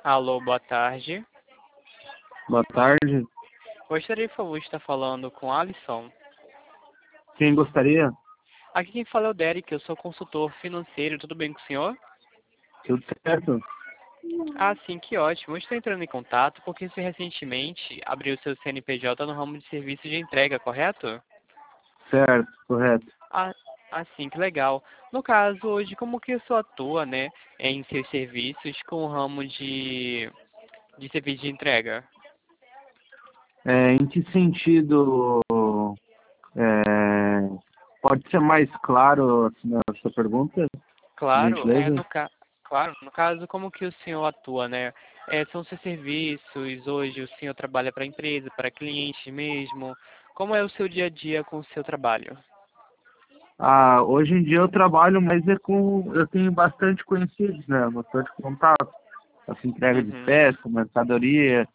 Alô, boa tarde. Boa tarde. Gostaria, por favor, de estar falando com Alisson. Quem gostaria? Aqui quem fala é o Derek, eu sou consultor financeiro, tudo bem com o senhor? Tudo certo? Ah, sim, que ótimo. Eu estou entrando em contato porque você recentemente abriu seu CNPJ no ramo de serviço de entrega, correto? Certo, correto. Sim, que legal. No caso, hoje, como que o senhor atua, né, em seus serviços com o ramo de serviço de entrega? Em que sentido é, pode ser mais claro assim, a sua pergunta, por Claro, gentileza? claro, no caso, como que o senhor atua, né? São seus serviços, hoje o senhor trabalha para empresa, para cliente mesmo? Como é o seu dia a dia com o seu trabalho? Hoje em dia eu trabalho, mas eu tenho bastante conhecidos, né? Bastante contato. Faço entrega de Uhum. peça, mercadoria,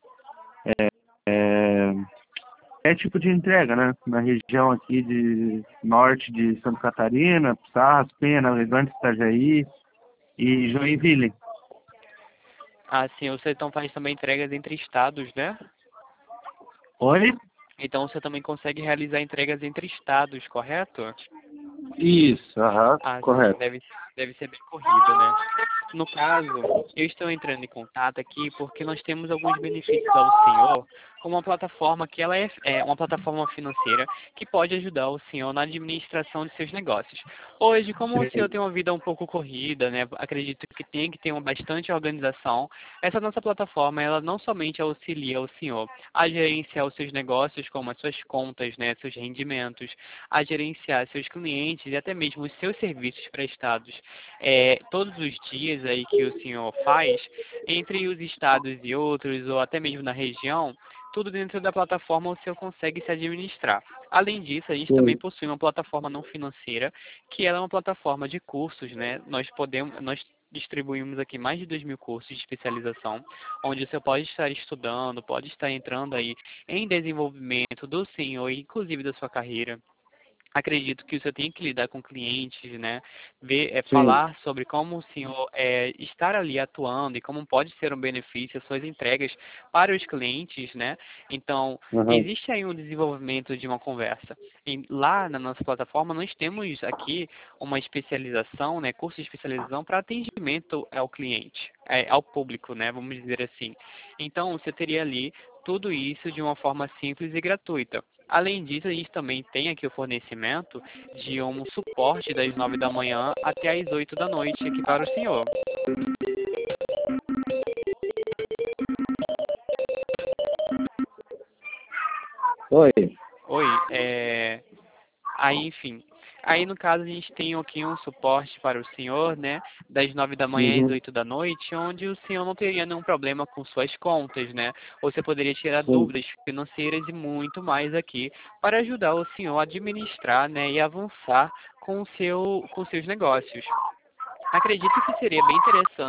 é, é tipo de entrega, né? Na região aqui de norte de Santa Catarina, Sarras, Penha, Navegantes, Itajaí e Joinville. Ah, sim, você então faz também entregas entre estados, né? Oi? Então você também consegue realizar entregas entre estados, correto? Isso, aham, Ah, sim, correto. deve ser bem corrido, né? No caso, eu estou entrando em contato aqui porque nós temos alguns benefícios ao senhor, como uma plataforma que ela é uma plataforma financeira que pode ajudar o senhor na administração de seus negócios. Hoje, como o senhor Sim, tem uma vida um pouco corrida, né, acredito que tem que ter uma bastante organização, essa nossa plataforma, ela não somente auxilia o senhor a gerenciar os seus negócios, como as suas contas, né, seus rendimentos, a gerenciar seus clientes e até mesmo os seus serviços prestados todos os dias aí que o senhor faz, entre os estados e outros, ou até mesmo na região, tudo dentro da plataforma o senhor consegue se administrar. Além disso, a gente também sim, possui uma plataforma não financeira, que ela é uma plataforma de cursos, né? Nós distribuímos aqui mais de 2.000 cursos de especialização, onde você pode estar estudando, pode estar entrando aí em desenvolvimento do senhor, inclusive da sua carreira. Acredito que o senhor tem que lidar com clientes, né? sim, Falar sobre como o senhor estar ali atuando e como pode ser um benefício as suas entregas para os clientes, né? Então, aham, existe aí um desenvolvimento de uma conversa. E lá na nossa plataforma, nós temos aqui uma especialização, né? Curso de especialização para atendimento ao cliente, ao público, né? Vamos dizer assim. Então, você teria ali tudo isso de uma forma simples e gratuita. Além disso, a gente também tem aqui o fornecimento de um suporte das 9 da manhã até as 8 da noite aqui para o senhor. oi, Oi, aí, enfim. Aí, no caso, a gente tem aqui um suporte para o senhor, né? Das 9 da manhã às uhum, 8 da noite, onde o senhor não teria nenhum problema com suas contas, né? Você poderia tirar sim, dúvidas financeiras e muito mais aqui para ajudar o senhor a administrar, né? E avançar com seus negócios. Acredito que seria bem interessante